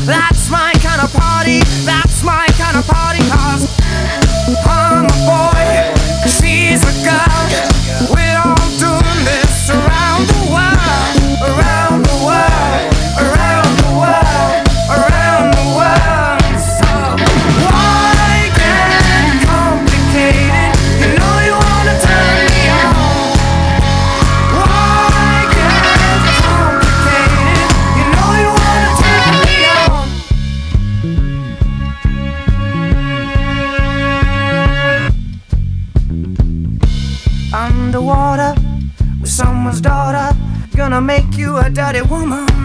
That's my kind of party. That's my kind of party. 'Cause I'm a boy, she's a girl. We're all doing this around the world, around the world, around the world, around the world. So why get complicated? You know you wanna turn me on. Why get complicated? You know you wanna turn me on. Underwater with someone's daughter, gonna make you a dirty woman.